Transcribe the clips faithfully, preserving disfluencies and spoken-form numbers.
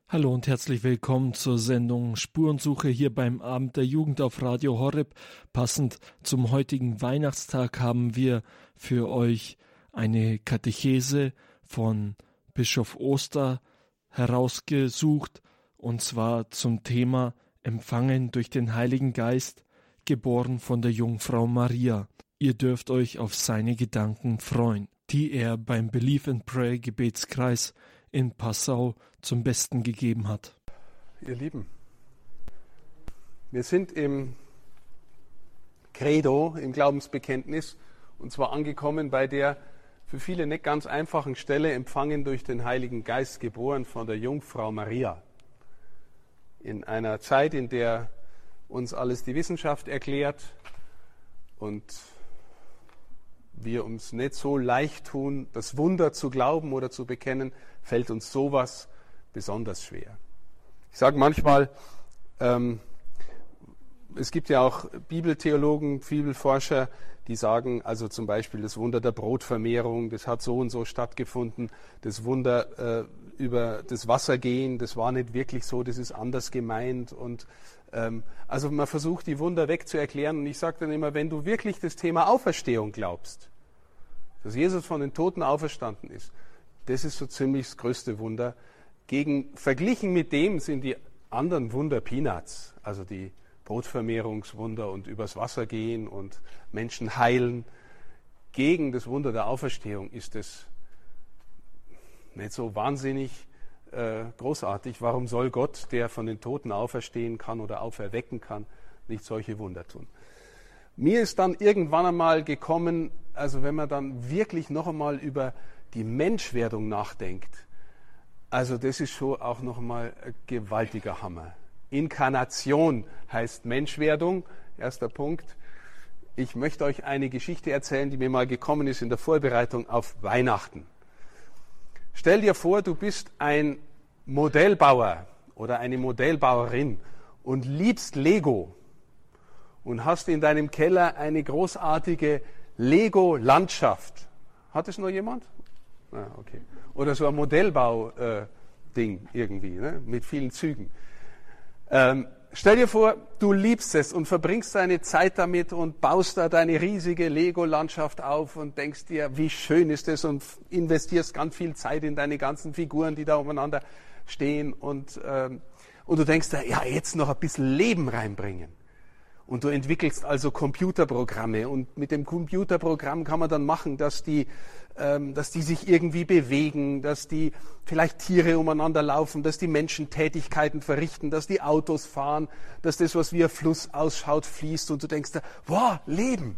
Hallo und herzlich willkommen zur Sendung Spurensuche hier beim Abend der Jugend auf Radio Horeb. Passend zum heutigen Weihnachtstag haben wir für euch eine Katechese von Bischof Oster herausgesucht, und zwar zum Thema Empfangen durch den Heiligen Geist, geboren von der Jungfrau Maria. Ihr dürft euch auf seine Gedanken freuen, die er beim Believe and Pray Gebetskreis in Passau zum Besten gegeben hat. Ihr Lieben, wir sind im Credo, im Glaubensbekenntnis, und zwar angekommen bei der für viele nicht ganz einfachen Stelle, empfangen durch den Heiligen Geist, geboren von der Jungfrau Maria. In einer Zeit, in der uns alles die Wissenschaft erklärt und wir uns nicht so leicht tun, das Wunder zu glauben oder zu bekennen, fällt uns sowas besonders schwer. Ich sage manchmal, ähm, es gibt ja auch Bibeltheologen, Bibelforscher, die sagen, also zum Beispiel das Wunder der Brotvermehrung, das hat so und so stattgefunden, das Wunder äh, über das Wassergehen, das war nicht wirklich so, das ist anders gemeint. Und ähm, also man versucht, die Wunder wegzuerklären. Und ich sage dann immer, wenn du wirklich das Thema Auferstehung glaubst, dass Jesus von den Toten auferstanden ist, das ist so ziemlich das größte Wunder. Gegen, verglichen mit dem sind die anderen Wunder Peanuts, also die Brotvermehrungswunder und übers Wasser gehen und Menschen heilen. Gegen das Wunder der Auferstehung ist es nicht so wahnsinnig äh, großartig. Warum soll Gott, der von den Toten auferstehen kann oder auferwecken kann, nicht solche Wunder tun? Mir ist dann irgendwann einmal gekommen, also wenn man dann wirklich noch einmal über die Menschwerdung nachdenkt, also das ist schon auch noch einmal ein gewaltiger Hammer. Inkarnation heißt Menschwerdung, erster Punkt. Ich möchte euch eine Geschichte erzählen, die mir mal gekommen ist in der Vorbereitung auf Weihnachten. Stell dir vor, du bist ein Modellbauer oder eine Modellbauerin und liebst Lego und hast in deinem Keller eine großartige Lego-Landschaft. Hat es noch jemand? Ah, okay. Oder so ein Modellbau-Ding äh, irgendwie, ne? Mit vielen Zügen. Ähm, stell dir vor, du liebst es und verbringst deine Zeit damit und baust da deine riesige Lego-Landschaft auf und denkst dir, wie schön ist es, und investierst ganz viel Zeit in deine ganzen Figuren, die da umeinander stehen, und, ähm, und du denkst da, ja, jetzt noch ein bisschen Leben reinbringen. Und du entwickelst also Computerprogramme, und mit dem Computerprogramm kann man dann machen, dass die, ähm, dass die sich irgendwie bewegen, dass die vielleicht Tiere umeinander laufen, dass die Menschen Tätigkeiten verrichten, dass die Autos fahren, dass das, was wie ein Fluss ausschaut, fließt, und du denkst da, wow, Leben.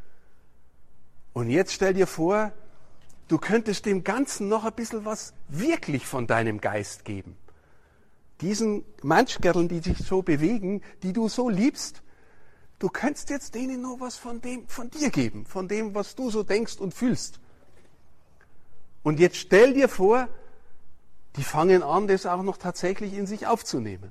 Und jetzt stell dir vor, du könntest dem Ganzen noch ein bisschen was wirklich von deinem Geist geben. Diesen Menschgerln, die sich so bewegen, die du so liebst, du könntest jetzt denen noch was von dem, von dir geben, von dem, was du so denkst und fühlst. Und jetzt stell dir vor, die fangen an, das auch noch tatsächlich in sich aufzunehmen.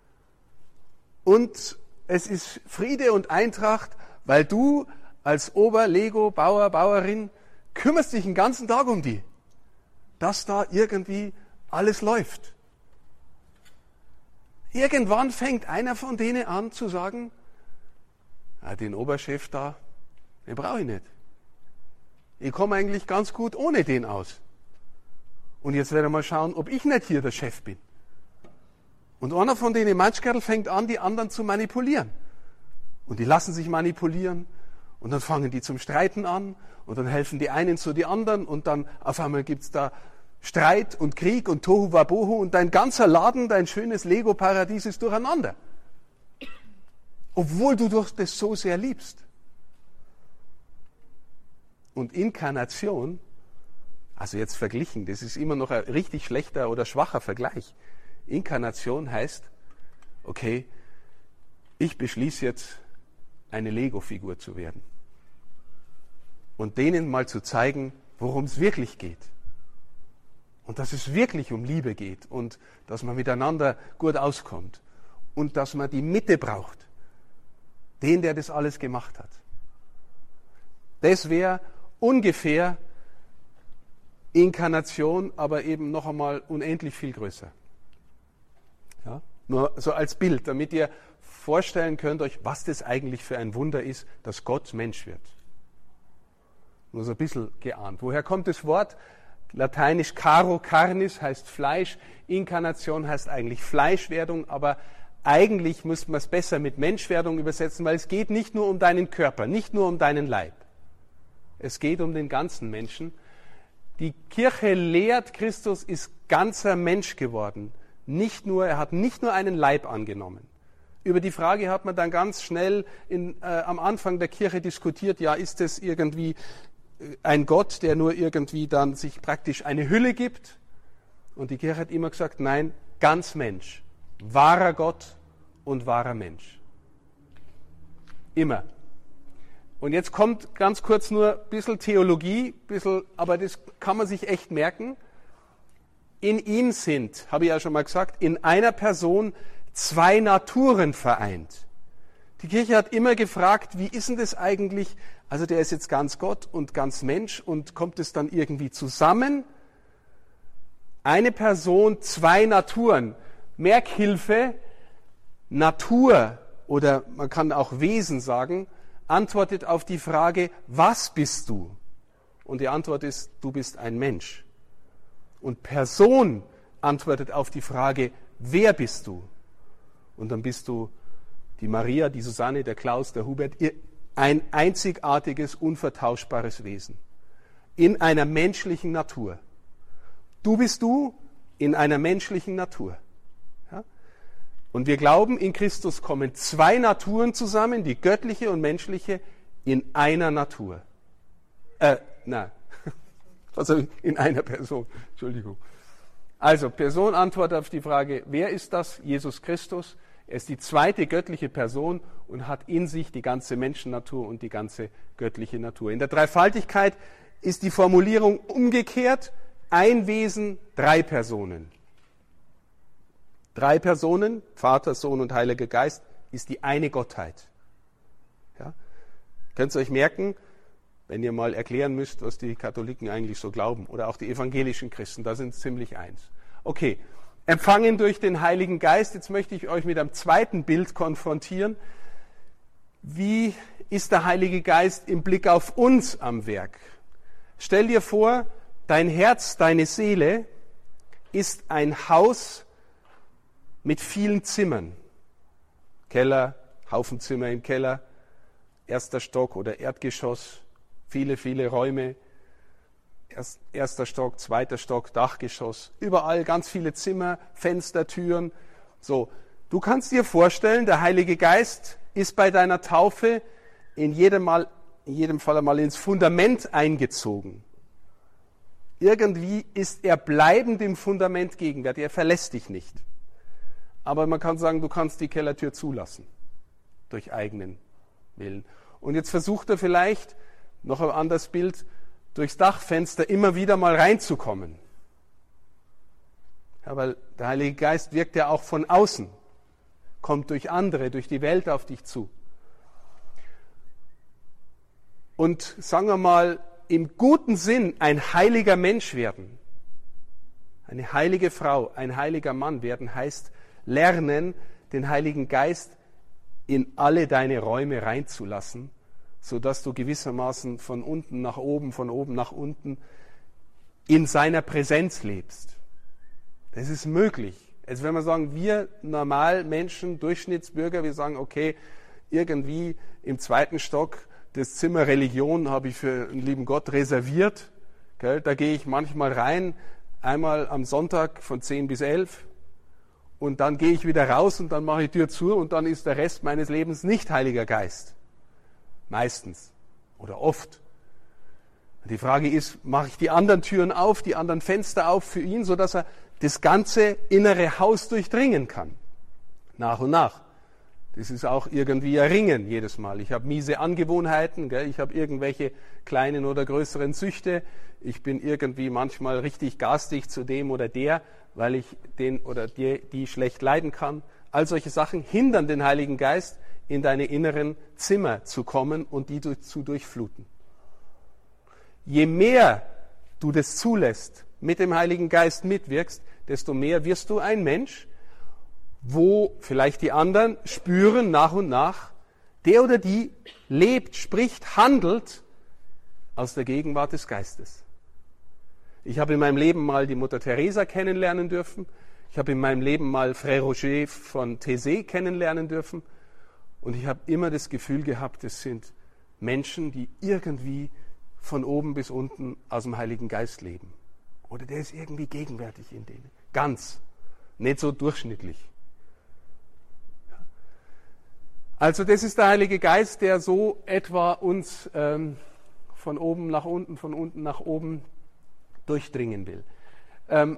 Und es ist Friede und Eintracht, weil du als Ober-Lego-Bauer, Bauerin kümmerst dich den ganzen Tag um die, dass da irgendwie alles läuft. Irgendwann fängt einer von denen an zu sagen, ja, den Oberchef da, den brauche ich nicht. Ich komme eigentlich ganz gut ohne den aus. Und jetzt werden wir mal schauen, ob ich nicht hier der Chef bin. Und einer von denen Matschkerl fängt an, die anderen zu manipulieren. Und die lassen sich manipulieren. Und dann fangen die zum Streiten an. Und dann helfen die einen zu die anderen. Und dann auf einmal gibt es da Streit und Krieg und Tohu Wabohu. Und dein ganzer Laden, dein schönes Lego-Paradies ist durcheinander. Obwohl du doch das so sehr liebst. Und Inkarnation, also jetzt verglichen, das ist immer noch ein richtig schlechter oder schwacher Vergleich. Inkarnation heißt, okay, ich beschließe jetzt, eine Lego-Figur zu werden. Und denen mal zu zeigen, worum es wirklich geht. Und dass es wirklich um Liebe geht und dass man miteinander gut auskommt. Und dass man die Mitte braucht. Den, der das alles gemacht hat. Das wäre ungefähr Inkarnation, aber eben noch einmal unendlich viel größer. Nur so als Bild, damit ihr vorstellen könnt euch, was das eigentlich für ein Wunder ist, dass Gott Mensch wird. Nur so ein bisschen geahnt. Woher kommt das Wort? Lateinisch caro carnis heißt Fleisch, Inkarnation heißt eigentlich Fleischwerdung, aber eigentlich müsste man es besser mit Menschwerdung übersetzen, weil es geht nicht nur um deinen Körper, nicht nur um deinen Leib. Es geht um den ganzen Menschen. Die Kirche lehrt, Christus ist ganzer Mensch geworden. Nicht nur, er hat nicht nur einen Leib angenommen. Über die Frage hat man dann ganz schnell in, äh, am Anfang der Kirche diskutiert, ja, ist es irgendwie ein Gott, der nur irgendwie dann sich praktisch eine Hülle gibt? Und die Kirche hat immer gesagt, nein, ganz Mensch. Wahrer Gott und wahrer Mensch. Immer. Und jetzt kommt ganz kurz nur ein bisschen Theologie, bisschen, aber das kann man sich echt merken. In ihm sind, habe ich ja schon mal gesagt, in einer Person zwei Naturen vereint. Die Kirche hat immer gefragt, wie ist denn das eigentlich? Also der ist jetzt ganz Gott und ganz Mensch und kommt es dann irgendwie zusammen? Eine Person, zwei Naturen. Merkhilfe, Natur oder man kann auch Wesen sagen, antwortet auf die Frage, was bist du? Und die Antwort ist, du bist ein Mensch. Und Person antwortet auf die Frage, wer bist du? Und dann bist du die Maria, die Susanne, der Klaus, der Hubert, ein einzigartiges, unvertauschbares Wesen. In einer menschlichen Natur. Du bist du in einer menschlichen Natur. Ja? Und wir glauben, in Christus kommen zwei Naturen zusammen, die göttliche und menschliche, in einer Natur. Äh, nein. Also in einer Person. Entschuldigung. Also, Person antwortet auf die Frage, wer ist das? Jesus Christus. Er ist die zweite göttliche Person und hat in sich die ganze Menschennatur und die ganze göttliche Natur. In der Dreifaltigkeit ist die Formulierung umgekehrt. Ein Wesen, drei Personen. Drei Personen, Vater, Sohn und Heiliger Geist, ist die eine Gottheit. Ja? Könnt ihr euch merken, wenn ihr mal erklären müsst, was die Katholiken eigentlich so glauben oder auch die evangelischen Christen, da sind ziemlich eins. Okay, empfangen durch den Heiligen Geist. Jetzt möchte ich euch mit einem zweiten Bild konfrontieren. Wie ist der Heilige Geist im Blick auf uns am Werk? Stell dir vor, dein Herz, deine Seele ist ein Haus mit vielen Zimmern. Keller, Haufen Zimmer im Keller, erster Stock oder Erdgeschoss, viele, viele Räume, Erst, erster Stock, zweiter Stock, Dachgeschoss, überall ganz viele Zimmer, Fenster, Türen. So, du kannst dir vorstellen, der Heilige Geist ist bei deiner Taufe in jedem, Mal, in jedem Fall einmal ins Fundament eingezogen. Irgendwie ist er bleibend im Fundament gegenwärtig, er verlässt dich nicht. Aber man kann sagen, du kannst die Kellertür zulassen, durch eigenen Willen. Und jetzt versucht er vielleicht, noch ein anderes Bild, durchs Dachfenster immer wieder mal reinzukommen. Ja, weil der Heilige Geist wirkt ja auch von außen, kommt durch andere, durch die Welt auf dich zu. Und sagen wir mal, im guten Sinn ein heiliger Mensch werden, eine heilige Frau, ein heiliger Mann werden, heißt lernen, den Heiligen Geist in alle deine Räume reinzulassen, sodass du gewissermaßen von unten nach oben, von oben nach unten in seiner Präsenz lebst. Das ist möglich. Also wenn wir sagen, wir normal Menschen, Durchschnittsbürger, wir sagen, okay, irgendwie im zweiten Stock das Zimmer Religion habe ich für den lieben Gott reserviert. Gell? Da gehe ich manchmal rein, einmal am Sonntag von zehn bis elf und dann gehe ich wieder raus und dann mache ich die Tür zu und dann ist der Rest meines Lebens nicht Heiliger Geist. Meistens oder oft. Die Frage ist, mache ich die anderen Türen auf, die anderen Fenster auf für ihn, sodass er das ganze innere Haus durchdringen kann. Nach und nach. Das ist auch irgendwie ein Ringen jedes Mal. Ich habe miese Angewohnheiten, gell? Ich habe irgendwelche kleinen oder größeren Süchte. Ich bin irgendwie manchmal richtig garstig zu dem oder der, weil ich den oder die, die schlecht leiden kann. All solche Sachen hindern den Heiligen Geist, in deine inneren Zimmer zu kommen und die zu durchfluten. Je mehr du das zulässt, mit dem Heiligen Geist mitwirkst, desto mehr wirst du ein Mensch, wo vielleicht die anderen spüren nach und nach, der oder die lebt, spricht, handelt aus der Gegenwart des Geistes. Ich habe in meinem Leben mal die Mutter Teresa kennenlernen dürfen. Ich habe in meinem Leben mal Frère Roger von Taizé kennenlernen dürfen. Und ich habe immer das Gefühl gehabt, es sind Menschen, die irgendwie von oben bis unten aus dem Heiligen Geist leben. Oder der ist irgendwie gegenwärtig in denen. Ganz. Nicht so durchschnittlich. Also das ist der Heilige Geist, der so etwa uns ähm, von oben nach unten, von unten nach oben durchdringen will. Ähm,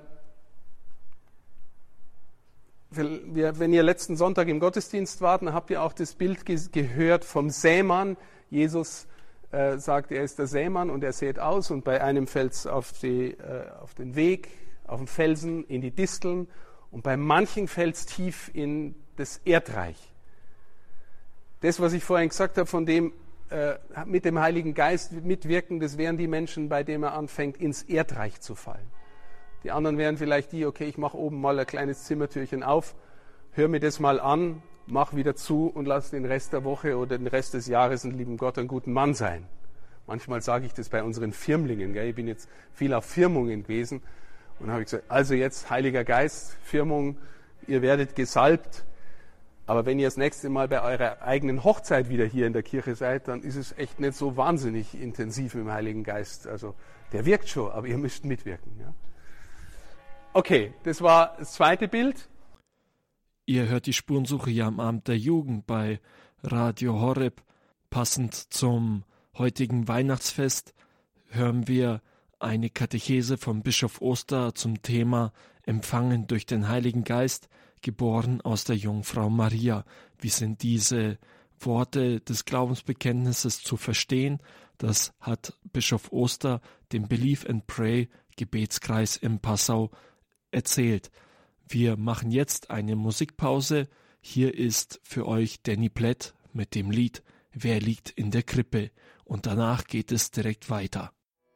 wenn ihr letzten Sonntag im Gottesdienst wart, dann habt ihr auch das Bild ge- gehört vom Sämann. Jesus äh, sagt, er ist der Sämann und er sät aus und bei einem fällt es auf, äh, auf den Weg, auf den Felsen, in die Disteln und bei manchen fällt es tief in das Erdreich. Das, was ich vorhin gesagt habe, von dem äh, mit dem Heiligen Geist mitwirken, das wären die Menschen, bei denen er anfängt, ins Erdreich zu fallen. Die anderen wären vielleicht die, okay, ich mache oben mal ein kleines Zimmertürchen auf, hör mir das mal an, mach wieder zu und lass den Rest der Woche oder den Rest des Jahres einen lieben Gott einen guten Mann sein. Manchmal sage ich das bei unseren Firmlingen. Gell? Ich bin jetzt viel auf Firmungen gewesen und habe gesagt, also jetzt Heiliger Geist, Firmung, ihr werdet gesalbt, aber wenn ihr das nächste Mal bei eurer eigenen Hochzeit wieder hier in der Kirche seid, dann ist es echt nicht so wahnsinnig intensiv mit dem Heiligen Geist. Also der wirkt schon, aber ihr müsst mitwirken. Ja? Okay, das war das zweite Bild. Ihr hört die Spurensuche hier am Abend der Jugend bei Radio Horeb. Passend zum heutigen Weihnachtsfest hören wir eine Katechese von Bischof Oster zum Thema Empfangen durch den Heiligen Geist, geboren aus der Jungfrau Maria. Wie sind diese Worte des Glaubensbekenntnisses zu verstehen? Das hat Bischof Oster dem Believe and Pray Gebetskreis in Passau erzählt. Wir machen jetzt eine Musikpause. Hier ist für euch Danny Platt mit dem Lied Wer liegt in der Krippe? Und danach geht es direkt weiter.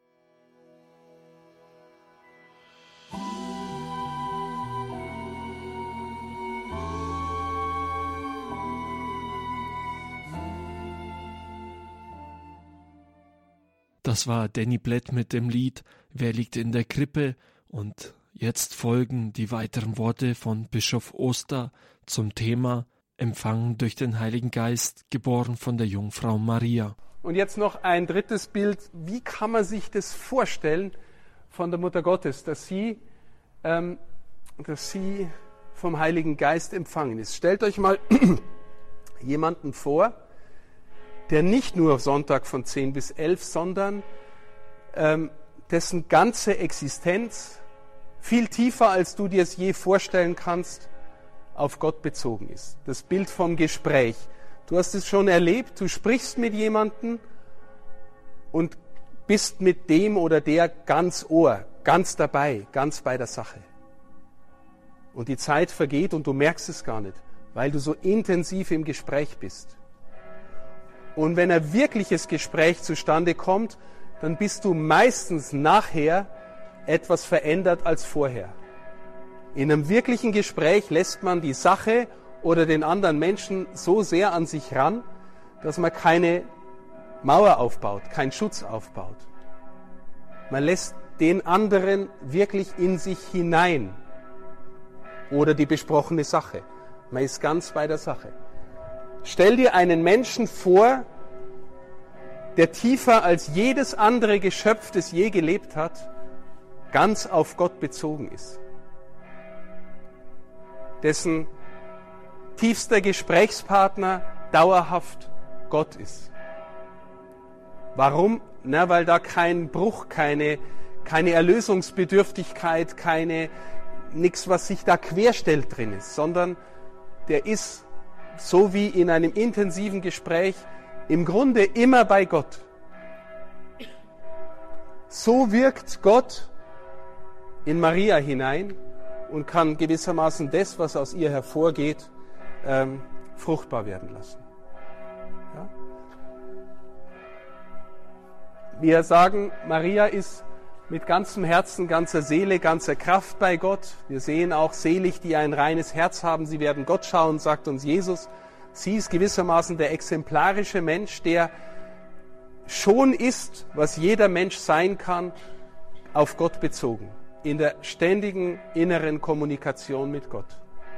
Das war Danny Platt mit dem Lied Wer liegt in der Krippe? Und jetzt folgen die weiteren Worte von Bischof Oster zum Thema Empfangen durch den Heiligen Geist, geboren von der Jungfrau Maria. Und jetzt noch ein drittes Bild. Wie kann man sich das vorstellen von der Mutter Gottes, dass sie, ähm, dass sie vom Heiligen Geist empfangen ist? Stellt euch mal jemanden vor, der nicht nur Sonntag von zehn bis elf, sondern ähm, dessen ganze Existenz viel tiefer, als du dir es je vorstellen kannst, auf Gott bezogen ist. Das Bild vom Gespräch. Du hast es schon erlebt, du sprichst mit jemandem und bist mit dem oder der ganz Ohr, ganz dabei, ganz bei der Sache. Und die Zeit vergeht und du merkst es gar nicht, weil du so intensiv im Gespräch bist. Und wenn ein wirkliches Gespräch zustande kommt, dann bist du meistens nachher etwas verändert als vorher. In einem wirklichen Gespräch lässt man die Sache oder den anderen Menschen so sehr an sich ran, dass man keine Mauer aufbaut, keinen Schutz aufbaut. Man lässt den anderen wirklich in sich hinein oder die besprochene Sache. Man ist ganz bei der Sache. Stell dir einen Menschen vor, der tiefer als jedes andere Geschöpf, das je gelebt hat, ganz auf Gott bezogen ist. Dessen tiefster Gesprächspartner dauerhaft Gott ist. Warum? Na, weil da kein Bruch, keine, keine Erlösungsbedürftigkeit, keine, nichts, was sich da querstellt drin ist, sondern der ist so wie in einem intensiven Gespräch im Grunde immer bei Gott. So wirkt Gott in Maria hinein und kann gewissermaßen das, was aus ihr hervorgeht, ähm, fruchtbar werden lassen. Ja? Wir sagen, Maria ist mit ganzem Herzen, ganzer Seele, ganzer Kraft bei Gott. Wir sehen auch, selig, die ein reines Herz haben, sie werden Gott schauen, sagt uns Jesus. Sie ist gewissermaßen der exemplarische Mensch, der schon ist, was jeder Mensch sein kann, auf Gott bezogen, in der ständigen inneren Kommunikation mit Gott.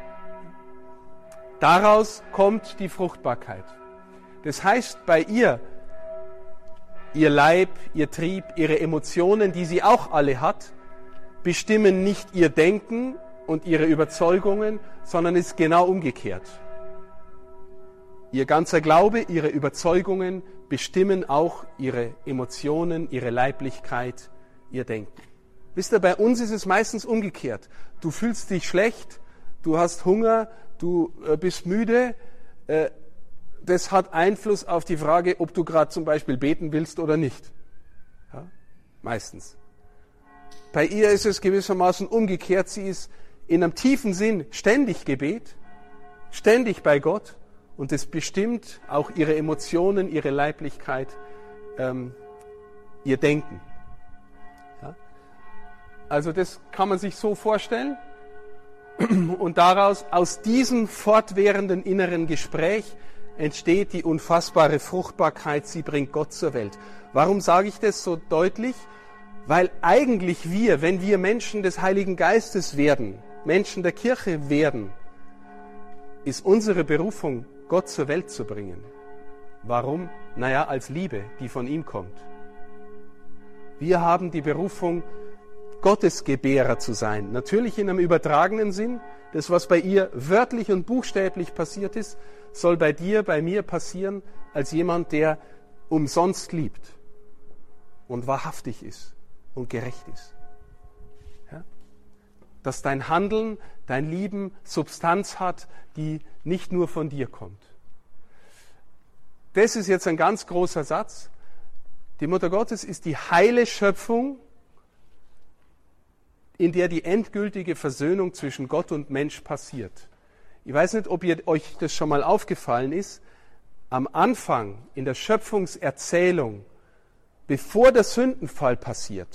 Daraus kommt die Fruchtbarkeit. Das heißt, bei ihr, ihr Leib, ihr Trieb, ihre Emotionen, die sie auch alle hat, bestimmen nicht ihr Denken und ihre Überzeugungen, sondern ist genau umgekehrt. Ihr ganzer Glaube, ihre Überzeugungen bestimmen auch ihre Emotionen, ihre Leiblichkeit, ihr Denken. Wisst ihr, bei uns ist es meistens umgekehrt. Du fühlst dich schlecht, du hast Hunger, du äh, bist müde. Äh, das hat Einfluss auf die Frage, ob du gerade zum Beispiel beten willst oder nicht. Ja? Meistens. Bei ihr ist es gewissermaßen umgekehrt. Sie ist in einem tiefen Sinn ständig Gebet, ständig bei Gott. Und es bestimmt auch ihre Emotionen, ihre Leiblichkeit, ähm, ihr Denken. Ja? Also das kann man sich so vorstellen. Und daraus, aus diesem fortwährenden inneren Gespräch entsteht die unfassbare Fruchtbarkeit, sie bringt Gott zur Welt. Warum sage ich das so deutlich? Weil eigentlich wir, wenn wir Menschen des Heiligen Geistes werden, Menschen der Kirche werden, ist unsere Berufung, Gott zur Welt zu bringen. Warum? Naja, als Liebe, die von ihm kommt. Wir haben die Berufung, Gottesgebärer zu sein. Natürlich in einem übertragenen Sinn. Das, was bei ihr wörtlich und buchstäblich passiert ist, soll bei dir, bei mir passieren, als jemand, der umsonst liebt und wahrhaftig ist und gerecht ist. Ja? Dass dein Handeln, dein Lieben Substanz hat, die nicht nur von dir kommt. Das ist jetzt ein ganz großer Satz. Die Mutter Gottes ist die heile Schöpfung, in der die endgültige Versöhnung zwischen Gott und Mensch passiert. Ich weiß nicht, ob ihr, euch das schon mal aufgefallen ist. Am Anfang, in der Schöpfungserzählung, bevor der Sündenfall passiert,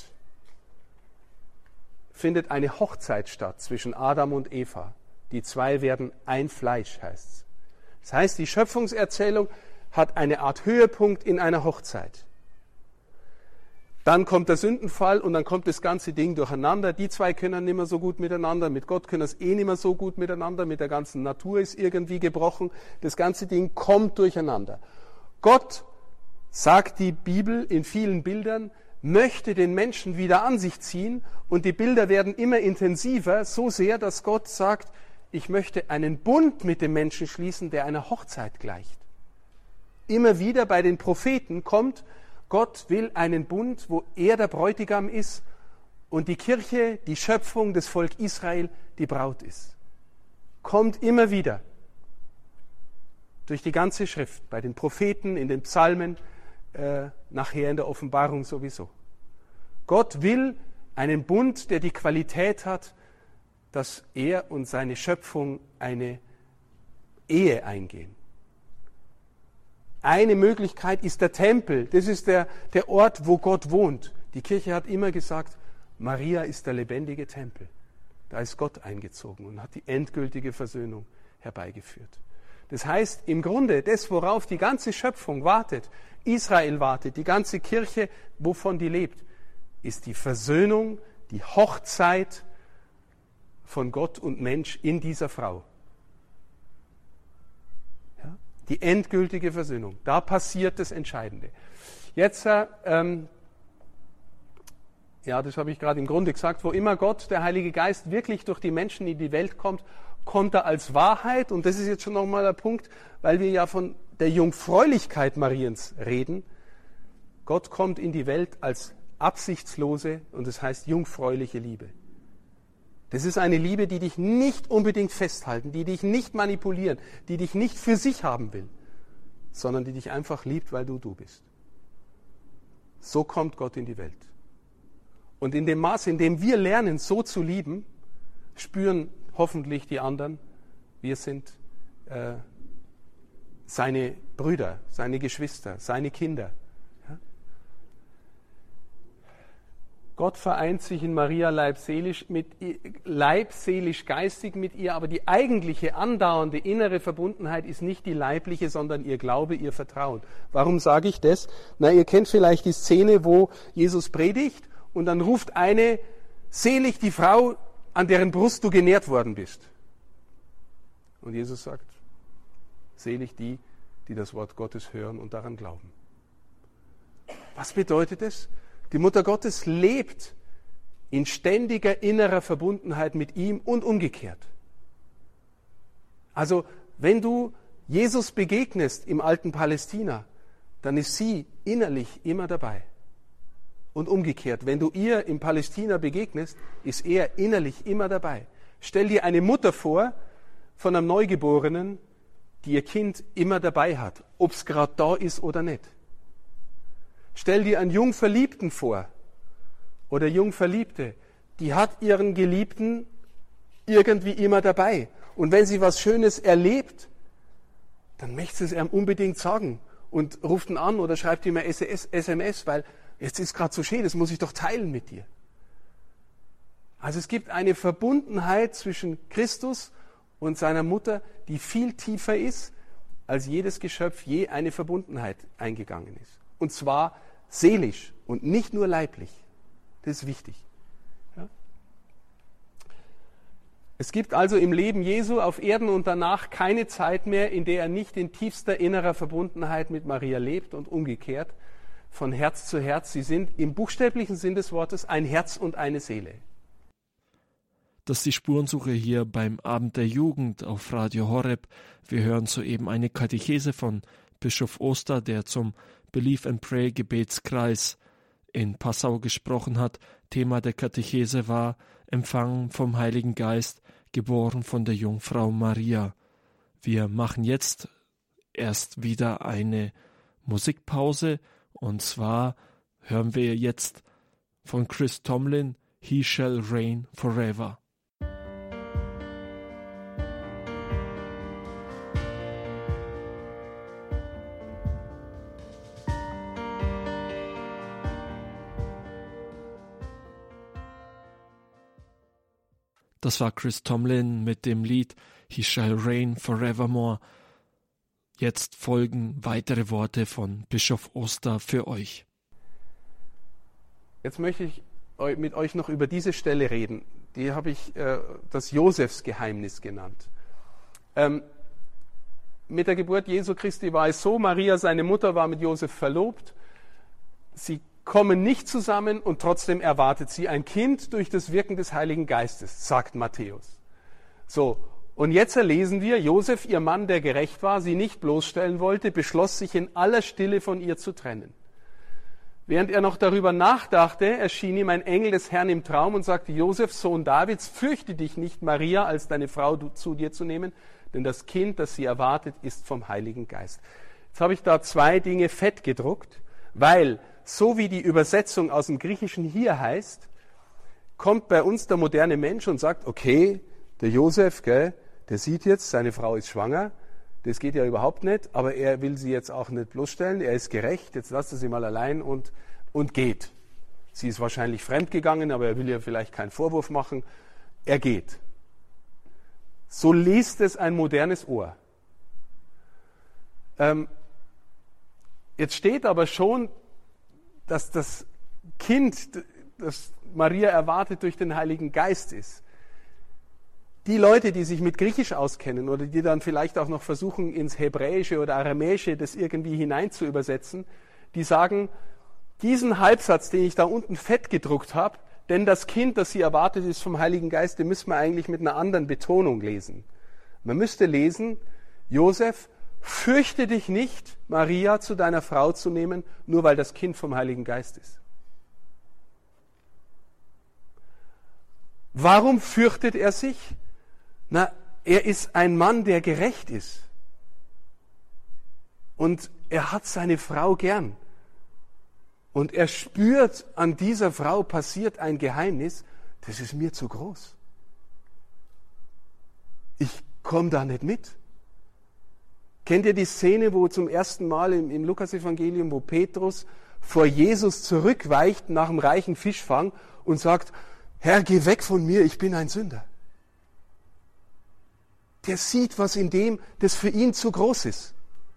findet eine Hochzeit statt zwischen Adam und Eva. Die zwei werden ein Fleisch, heißt es. Das heißt, die Schöpfungserzählung hat eine Art Höhepunkt in einer Hochzeit. Dann kommt der Sündenfall und dann kommt das ganze Ding durcheinander. Die zwei können nicht mehr so gut miteinander, mit Gott können es eh nicht mehr so gut miteinander, mit der ganzen Natur ist irgendwie gebrochen. Das ganze Ding kommt durcheinander. Gott, sagt die Bibel in vielen Bildern, möchte den Menschen wieder an sich ziehen und die Bilder werden immer intensiver, so sehr, dass Gott sagt, ich möchte einen Bund mit dem Menschen schließen, der einer Hochzeit gleicht. Immer wieder bei den Propheten kommt, Gott will einen Bund, wo er der Bräutigam ist und die Kirche, die Schöpfung, das Volk Israel, die Braut ist. Kommt immer wieder durch die ganze Schrift, bei den Propheten, in den Psalmen, äh, nachher in der Offenbarung sowieso. Gott will einen Bund, der die Qualität hat, dass er und seine Schöpfung eine Ehe eingehen. Eine Möglichkeit ist der Tempel. Das ist der, der Ort, wo Gott wohnt. Die Kirche hat immer gesagt, Maria ist der lebendige Tempel. Da ist Gott eingezogen und hat die endgültige Versöhnung herbeigeführt. Das heißt, im Grunde, das, worauf die ganze Schöpfung wartet, Israel wartet, die ganze Kirche, wovon die lebt, ist die Versöhnung, die Hochzeit von Gott und Mensch in dieser Frau. Ja? Die endgültige Versöhnung. Da passiert das Entscheidende. Jetzt, ähm, ja, das habe ich gerade im Grunde gesagt, wo immer Gott, der Heilige Geist, wirklich durch die Menschen in die Welt kommt, kommt er als Wahrheit. Und das ist jetzt schon nochmal der Punkt, weil wir ja von der Jungfräulichkeit Mariens reden. Gott kommt in die Welt als absichtslose, und das heißt jungfräuliche Liebe. Das ist eine Liebe, die dich nicht unbedingt festhalten, die dich nicht manipulieren, die dich nicht für sich haben will, sondern die dich einfach liebt, weil du du bist. So kommt Gott in die Welt. Und in dem Maße, in dem wir lernen, so zu lieben, spüren hoffentlich die anderen, wir sind äh, seine Brüder, seine Geschwister, seine Kinder. Ja? Gott vereint sich in Maria leibseelisch, mit, leibseelisch geistig mit ihr, aber die eigentliche andauernde innere Verbundenheit ist nicht die leibliche, sondern ihr Glaube, ihr Vertrauen. Warum sage ich das? Na, ihr kennt vielleicht die Szene, wo Jesus predigt und dann ruft eine, selig die Frau, an deren Brust du genährt worden bist. Und Jesus sagt, selig die, die das Wort Gottes hören und daran glauben. Was bedeutet es? Die Mutter Gottes lebt in ständiger innerer Verbundenheit mit ihm und umgekehrt. Also, wenn du Jesus begegnest im alten Palästina, dann ist sie innerlich immer dabei. Und umgekehrt, wenn du ihr im Palästina begegnest, ist er innerlich immer dabei. Stell dir eine Mutter vor von einem Neugeborenen, die ihr Kind immer dabei hat, ob es gerade da ist oder nicht. Stell dir einen Jungverliebten vor oder Jungverliebte, die hat ihren Geliebten irgendwie immer dabei. Und wenn sie was Schönes erlebt, dann möchte sie es ihm unbedingt sagen und ruft ihn an oder schreibt ihm eine S M S, weil jetzt ist gerade so schön, das muss ich doch teilen mit dir. Also es gibt eine Verbundenheit zwischen Christus und seiner Mutter, die viel tiefer ist, als jedes Geschöpf je eine Verbundenheit eingegangen ist. Und zwar seelisch und nicht nur leiblich. Das ist wichtig. Ja? Es gibt also im Leben Jesu auf Erden und danach keine Zeit mehr, in der er nicht in tiefster innerer Verbundenheit mit Maria lebt und umgekehrt, von Herz zu Herz. Sie sind im buchstäblichen Sinn des Wortes ein Herz und eine Seele. Das ist die Spurensuche hier beim Abend der Jugend auf Radio Horeb. Wir hören soeben eine Katechese von Bischof Oster, der zum Believe and Pray Gebetskreis in Passau gesprochen hat. Thema der Katechese war Empfangen vom Heiligen Geist, geboren von der Jungfrau Maria. Wir machen jetzt erst wieder eine Musikpause und zwar hören wir jetzt von Chris Tomlin He Shall Reign Forever. Das war Chris Tomlin mit dem Lied He Shall Reign Forevermore. Jetzt folgen weitere Worte von Bischof Oster für euch. Jetzt möchte ich mit euch noch über diese Stelle reden. Die habe ich äh, das Josefsgeheimnis genannt. Ähm, mit der Geburt Jesu Christi war es so, Maria, seine Mutter, war mit Josef verlobt. Sie kommen nicht zusammen und trotzdem erwartet sie ein Kind durch das Wirken des Heiligen Geistes, sagt Matthäus. So, und jetzt erlesen wir, Josef, ihr Mann, der gerecht war, sie nicht bloßstellen wollte, beschloss sich in aller Stille von ihr zu trennen. Während er noch darüber nachdachte, erschien ihm ein Engel des Herrn im Traum und sagte, Josef, Sohn Davids, fürchte dich nicht, Maria als deine Frau zu dir zu nehmen, denn das Kind, das sie erwartet, ist vom Heiligen Geist. Jetzt habe ich da zwei Dinge fett gedruckt, weil so wie die Übersetzung aus dem Griechischen hier heißt, kommt bei uns der moderne Mensch und sagt, okay, der Josef, gell, der sieht jetzt, seine Frau ist schwanger, das geht ja überhaupt nicht, aber er will sie jetzt auch nicht bloßstellen, er ist gerecht, jetzt lasst er sie mal allein und, und geht. Sie ist wahrscheinlich fremdgegangen, aber er will ihr vielleicht keinen Vorwurf machen, er geht. So liest es ein modernes Ohr. Ähm, jetzt steht aber schon, dass das Kind, das Maria erwartet, durch den Heiligen Geist ist. Die Leute, die sich mit Griechisch auskennen oder die dann vielleicht auch noch versuchen, ins Hebräische oder Aramäische das irgendwie hinein zu übersetzen, die sagen, diesen Halbsatz, den ich da unten fett gedruckt habe, denn das Kind, das sie erwartet, ist vom Heiligen Geist, den müssen wir eigentlich mit einer anderen Betonung lesen. Man müsste lesen, Josef, fürchte dich nicht, Maria zu deiner Frau zu nehmen, nur weil das Kind vom Heiligen Geist ist. Warum fürchtet er sich? Na, er ist ein Mann, der gerecht ist. Und er hat seine Frau gern. Und er spürt, an dieser Frau passiert ein Geheimnis, das ist mir zu groß. Ich komme da nicht mit. Kennt ihr die Szene, wo zum ersten Mal im, im Lukas-Evangelium, wo Petrus vor Jesus zurückweicht nach dem reichen Fischfang und sagt, Herr, geh weg von mir, ich bin ein Sünder. Der sieht was in dem, das für ihn zu groß ist.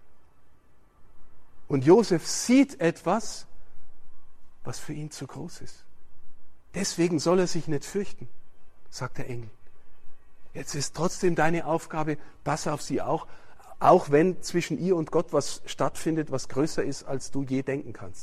Und Josef sieht etwas, was für ihn zu groß ist. Deswegen soll er sich nicht fürchten, sagt der Engel. Jetzt ist trotzdem deine Aufgabe, pass auf sie auch, auch wenn zwischen ihr und Gott was stattfindet, was größer ist, als du je denken kannst.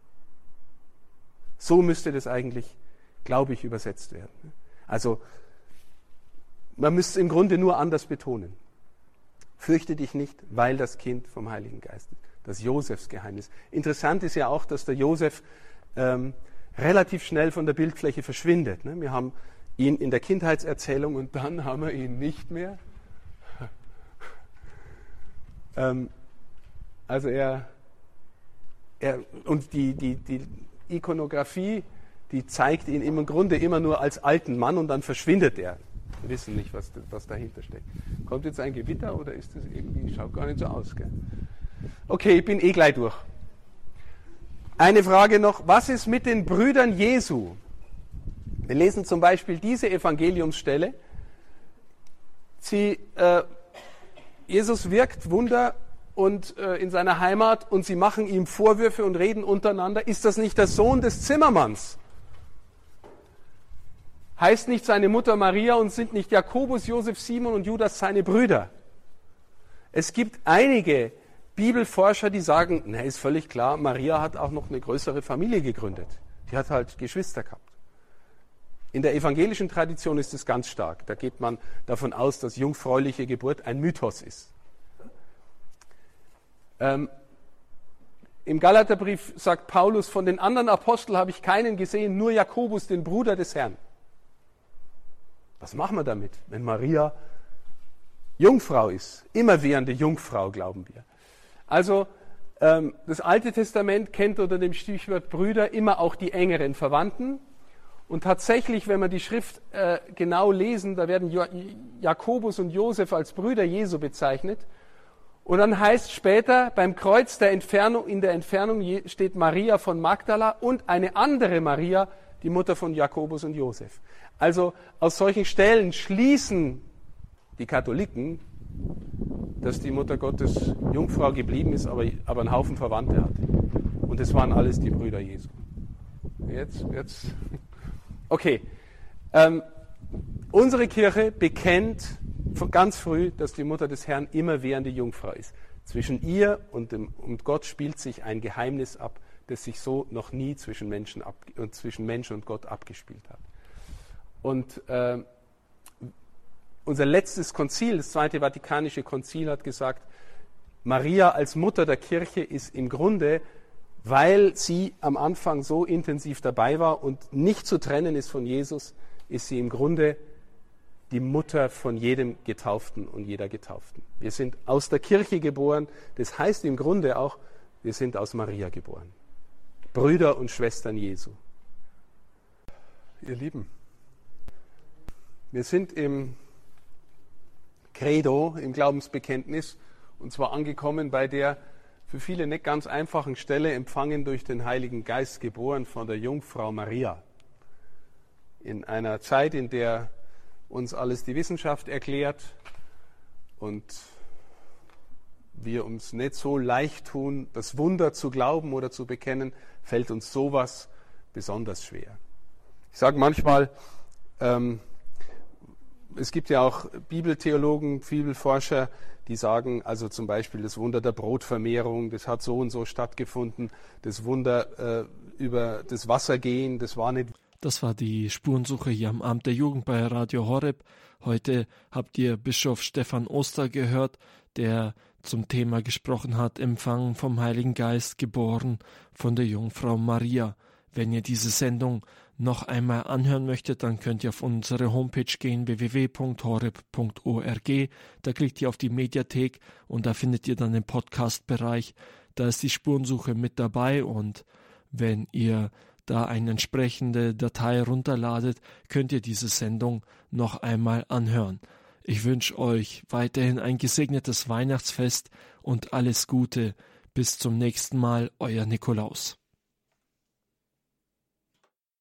So müsste das eigentlich, glaube ich, übersetzt werden. Also, man müsste es im Grunde nur anders betonen. Fürchte dich nicht, weil das Kind vom Heiligen Geist ist. Das Josefs Geheimnis. Interessant ist ja auch, dass der Josef ähm, relativ schnell von der Bildfläche verschwindet. Ne? Wir haben ihn in der Kindheitserzählung und dann haben wir ihn nicht mehr. ähm, also er, er und die, die, die Ikonografie, die zeigt ihn im Grunde immer nur als alten Mann und dann verschwindet er. Wir wissen nicht, was, was dahinter steckt. Kommt jetzt ein Gewitter oder ist das irgendwie, schaut gar nicht so aus, gell? Okay, ich bin eh gleich durch. Eine Frage noch, was ist mit den Brüdern Jesu? Wir lesen zum Beispiel diese Evangeliumsstelle. Sie, äh, Jesus wirkt Wunder und, äh, in seiner Heimat und sie machen ihm Vorwürfe und reden untereinander. Ist das nicht der Sohn des Zimmermanns? Heißt nicht seine Mutter Maria und sind nicht Jakobus, Josef, Simon und Judas seine Brüder? Es gibt einige Bibelforscher, die sagen, na, ist völlig klar, Maria hat auch noch eine größere Familie gegründet. Die hat halt Geschwister gehabt. In der evangelischen Tradition ist es ganz stark. Da geht man davon aus, dass jungfräuliche Geburt ein Mythos ist. Ähm, Im Galaterbrief sagt Paulus, von den anderen Aposteln habe ich keinen gesehen, nur Jakobus, den Bruder des Herrn. Was machen wir damit, wenn Maria Jungfrau ist? Immerwährende Jungfrau, glauben wir. Also ähm, das Alte Testament kennt unter dem Stichwort Brüder immer auch die engeren Verwandten. Und tatsächlich, wenn wir die Schrift äh, genau lesen, da werden jo- Jakobus und Josef als Brüder Jesu bezeichnet. Und dann heißt später, beim Kreuz der Entfernung, in der Entfernung steht Maria von Magdala und eine andere Maria, die Mutter von Jakobus und Josef. Also aus solchen Stellen schließen die Katholiken, dass die Mutter Gottes Jungfrau geblieben ist, aber, aber einen Haufen Verwandte hat. Und es waren alles die Brüder Jesu. Jetzt, jetzt. Okay. Ähm, unsere Kirche bekennt von ganz früh, dass die Mutter des Herrn immerwährende Jungfrau ist. Zwischen ihr und, dem, und Gott spielt sich ein Geheimnis ab, das sich so noch nie zwischen Menschen, ab, zwischen Mensch und Gott abgespielt hat. Und äh, unser letztes Konzil, das Zweite Vatikanische Konzil, hat gesagt, Maria als Mutter der Kirche ist im Grunde, weil sie am Anfang so intensiv dabei war und nicht zu trennen ist von Jesus, ist sie im Grunde die Mutter von jedem Getauften und jeder Getauften. Wir sind aus der Kirche geboren, das heißt im Grunde auch, wir sind aus Maria geboren. Brüder und Schwestern Jesu. Ihr Lieben, wir sind im Credo, im Glaubensbekenntnis, und zwar angekommen bei der für viele nicht ganz einfachen Stelle, empfangen durch den Heiligen Geist, geboren von der Jungfrau Maria. In einer Zeit, in der uns alles die Wissenschaft erklärt und wir uns nicht so leicht tun, das Wunder zu glauben oder zu bekennen, fällt uns sowas besonders schwer. Ich sage manchmal, ähm, es gibt ja auch Bibeltheologen, Bibelforscher, die sagen, also zum Beispiel das Wunder der Brotvermehrung, das hat so und so stattgefunden, das Wunder äh, über das Wassergehen, das war nicht. Das war die Spurensuche hier am Abend der Jugend bei Radio Horeb. Heute habt ihr Bischof Stefan Oster gehört, der zum Thema gesprochen hat, Empfangen vom Heiligen Geist, geboren von der Jungfrau Maria. Wenn ihr diese Sendung noch einmal anhören möchtet, dann könnt ihr auf unsere Homepage gehen, w w w punkt horeb punkt org. Da klickt ihr auf die Mediathek und da findet ihr dann den Podcast-Bereich. Da ist die Spurensuche mit dabei und wenn ihr da eine entsprechende Datei runterladet, könnt ihr diese Sendung noch einmal anhören. Ich wünsche euch weiterhin ein gesegnetes Weihnachtsfest und alles Gute. Bis zum nächsten Mal, euer Nikolaus.